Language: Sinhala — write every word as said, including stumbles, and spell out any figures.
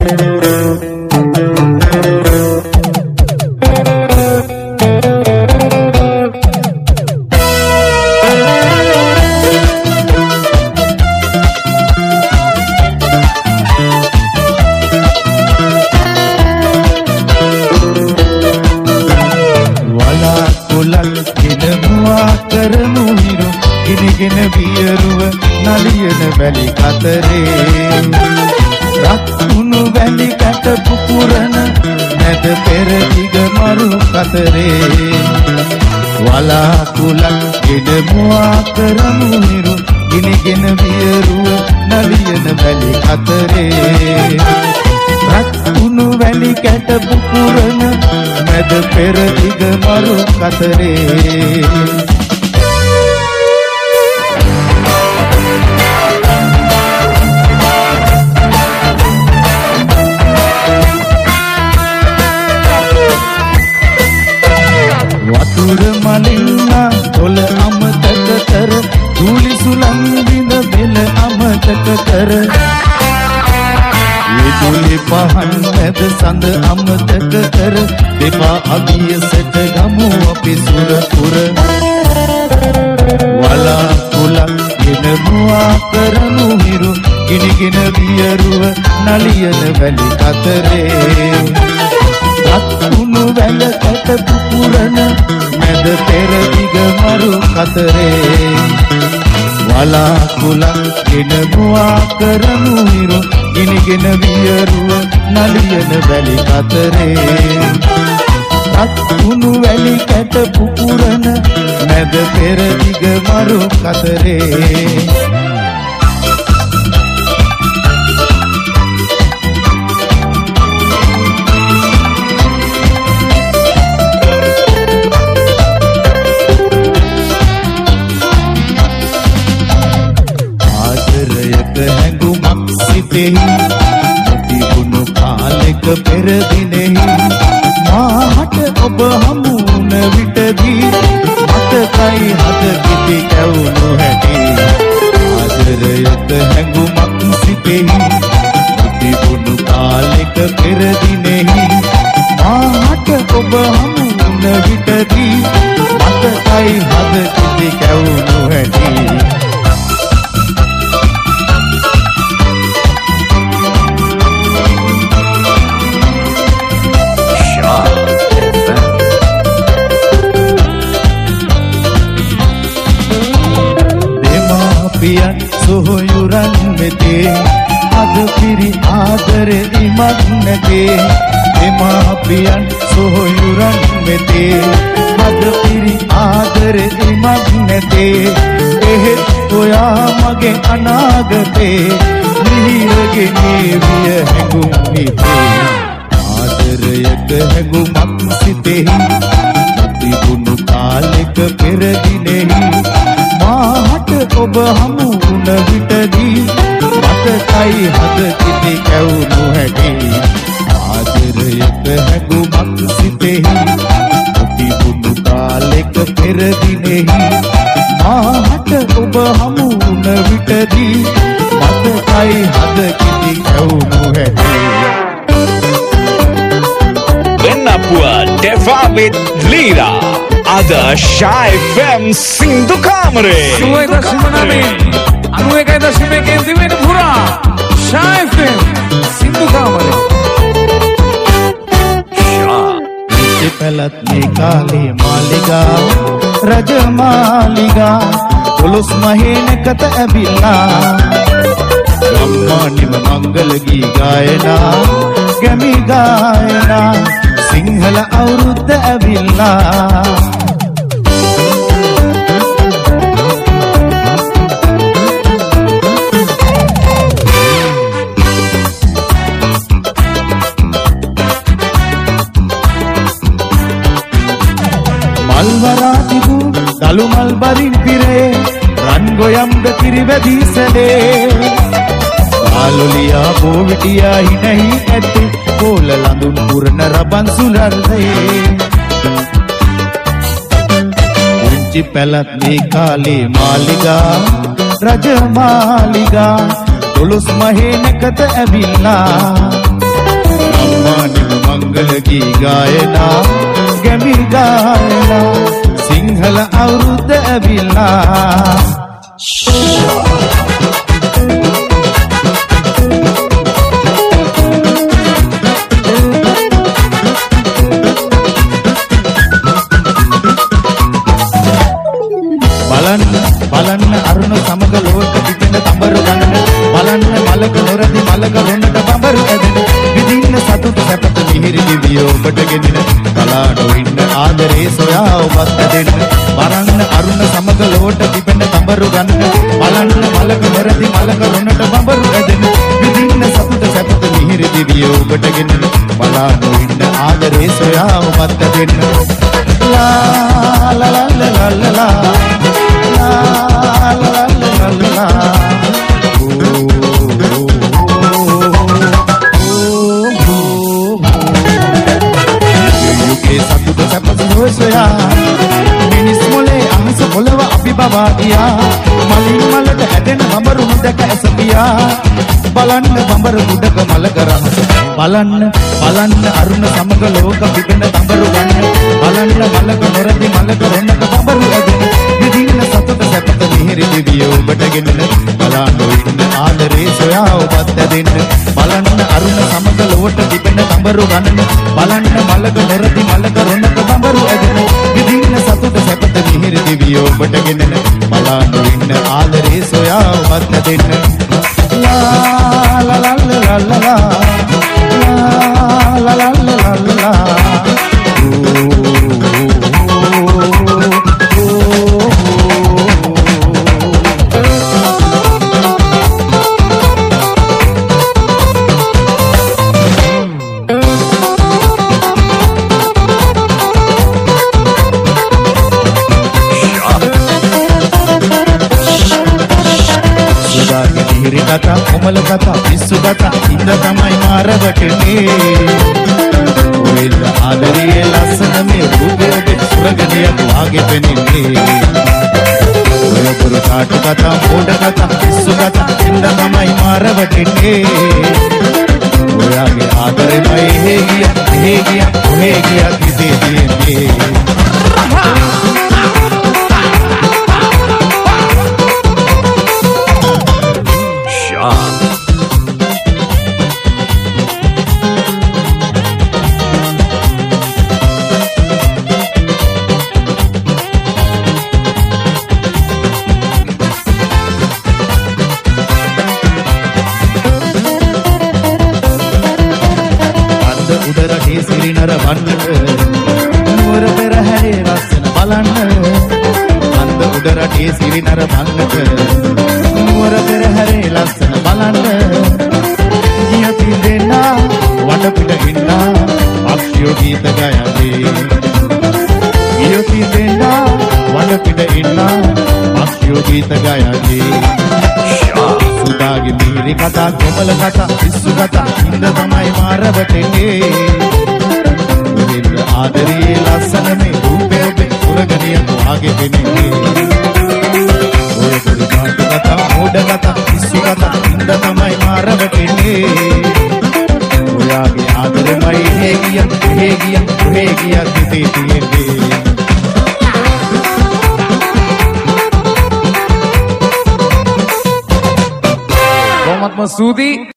Shah F M Sindhu Kamare Suai da Simanami Anu ekai da Sime Kendi Vene Pura Shah F M Sindhu Kamare Shah Niti Pelat Nikali Maliga Raja Maliga Tulus Mahine Kata Abila Gamma Nima Mangalagi Gayana Gami Gayana Sinhala Aurudha Abila Malvaratibu dalu malbarin pire rangoyamga kirivadisale Aluliya bovitiya hinahi ette kola landun purna raban sularde Unchi pelat nikali maliga raja maliga tulus mahene kata abilla ගායනා ගැමි ගායනා සිංහල අවුරුද්ද ඇවිල්ලා බලන්න බලන්න අරුණ සමග ලෝක පිටින තඹරු ගන්න බලන්න මලක නොරදි මලක රොන්නට බඹරු ඇදෙන විදින්න සතුට සැපත මිහිරි දිවිය ඔබට ගෙනෙන බලාඩෝ ඉන්න ආදරේ සොයා ඔබත් දෙන්න බලන්න අරුණ සමග ලෝක පිටින තඹරු ගන්න බලන්න මලක නොරදි මලක රොන්නට බඹරු ඇදෙන විදින්න සතුට සැපත මිහිරි දිවිය ඔබට ගෙනෙන බලාඩෝ ඉන්න ආදරේ සොයා ඔබත් දෙන්න ලා ලා ලා ලා ලා ලා La la la la la la oh, oh, oh, oh. Yuke satu sapat soya minis mole ahas polawa api babagiya malin malata හැදෙන බඹරු මුදක ඇසපියා බලන්න බඹරු මුදක මලක රහස බලන්න බලන්න අරුණ සමග ලෝක පිපෙන බඹරු ගන්න බලන්න මලක නොරදි මලක රොන්නක බඹරු ඇදෙන විදින්න සතුට සැපත මිහිරි දිවිය ඔබට ගෙනෙන බලන්න ඉන්න ආදරේ සොයා ඔබත් දෙන්න බලන්න අරුණ සමග ලෝක පිපෙන බඹරු ගන්න බලන්න මලක නොරදි මලක රොන්නක බඹරු ඇදෙන විදින්න සතුට සැපත මිහිරි දිවිය ඔබට ගෙනෙන බලන්න ඉන්න ආදරේ සොයා ඔබත් දෙන්න La la la la la la la la la la la la la kata komal kata pisu kata inda tamai maravakene oila adariye lasana me rupe obe suraganiya aage penine oya puru kaatu kata moda kata pisu kata inda tamai maravakene oyage adare mai hegiya hegiya hegiya kise diyene සිරිනර වන්නට නුවර පෙරහැරේ රස්සන බලන්න අන්ද උඩ රටේ සිරිනර වන්නට නුවර පෙරහැරේ ලස්සන බලන්න ගියති දෙන්නා වඩ පිට ඉන්නා අක්ෂියෝ ගීත ගයන්නේ ගියති දෙන්නා වඩ පිට ඉන්නා අක්ෂියෝ ගීත ගයන්නේ සුදාගේ මීරි කතා කොමල කතා පිස්සු කතා ඉඳ තමයි මාරවටේ ආදරේ ලස්සන මේ රූපේ ඔබේ උරගනිය ආගේ වෙන්නේ ඔය පොඩි කාට කතා මොඩ කතා පිස්සු කතා ඉඳ තමයි මාරවටේ ඔයාගේ ආදරෙමයි හේගිය හේගිය හේගිය හිතේ තියෙන්නේ කොහොමත්ම සූදී